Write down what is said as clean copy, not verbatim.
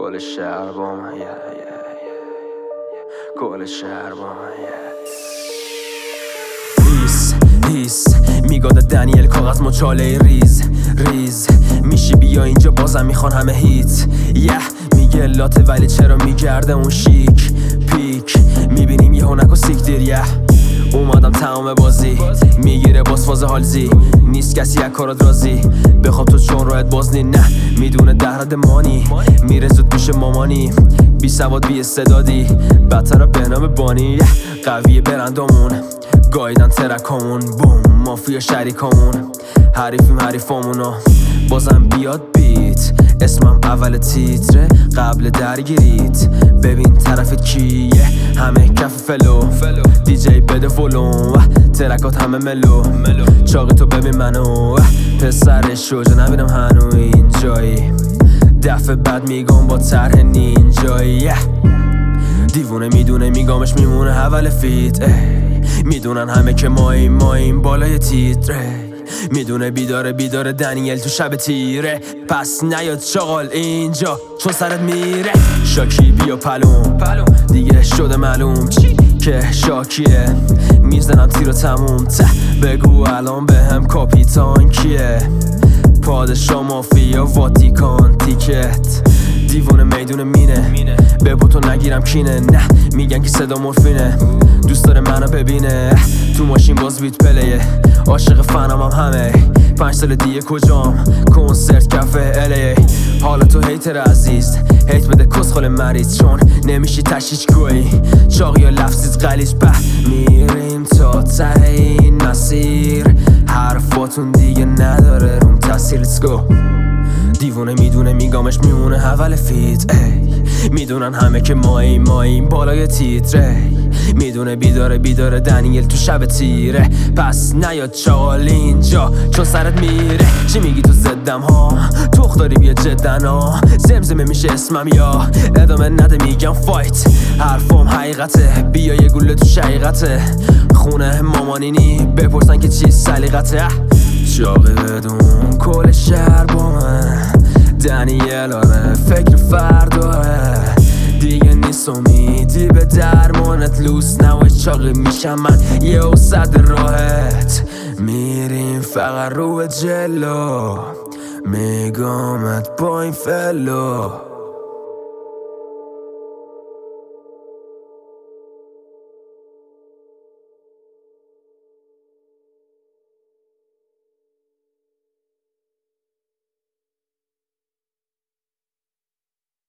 کل شهر با من کل شهر با من هیس میگاده دنیل کاغذ مچاله ریز میشی بیا اینجا بازم میخوان همه هیت میگه لاته ولی چرا میگرده اون شیک پیک میبینیم یه هنک و سیکدیر اومدم تمام بازی میگیره باز فاز حالزی نیست کسی یک کارات رازی بخواب تو چون راحت بازنی نه میدونه درد مانی میره زود پیش مامانی بی سواد بی استعدادی بدتر به نام بانی قویه برندامون گایدن ترکامون بوم مافیا شریکامون حریفیم حریفامونو بازم بیاد بیت اسمم اول تیتره قبل درگیریت ببین طرفت کیه همه کف فلو دیجی بده ولوم ترکات همه ملو چاقی تو ببین منو پسر شوجه نبینم هنو اینجایی دفعه بعد میگم با طرح نینجایی دیوونه میدونه میگامش میمونه اول فیت میدونن همه که ماییم بالای تیتره میدونه بیداره دنیل تو شب تیره پس نیاد شغال اینجا چون سرت میره شاکی بیا پلوم دیگه شده معلوم که شاکیه میزنم تیر و تموم بگو الان به هم کاپیتان کیه پادشاه مافیا واتیکان تیکت دیوونه میدونه مینه به بوتو نگیرم کینه نه میگن که صدا مورفینه دوست داره منو ببینه تو ماشین باز بیت پلیه عاشق فنم هم همه 5 سال دیگه کجام کنسرت کافه الی حالا تو هیتر عزیز هیت بده کسخال مریض چون نمیشی تشیش گویی چاقی یا لفظیت غلیظ میریم تا ته این مسیر حرفاتون دیگه نداره روم تاثیر let's go دیوونه میدونه میگامش میمونه اول فیت میدونن همه که ماییم بالای تیتره میدونه بیداره دنیل تو شب تیره پس نیاد چال اینجا چون سرت میره چی میگی تو زدم ها توخ داری بیا جدن ها زمزمه میشه اسمم یا ادامه نده میگم فایت حرفم حقیقته بیا یه گوله تو شقیقته خونه مامانینی بپرسن که چی سلیقته چاقی بدون کل شهر با من دنیل آره فکر فرداه دیگه نیست امیدی به درمانت لوس نوای چاقی میشم من یه صد راحت میریم فقط رو جلو میگامت با این فلو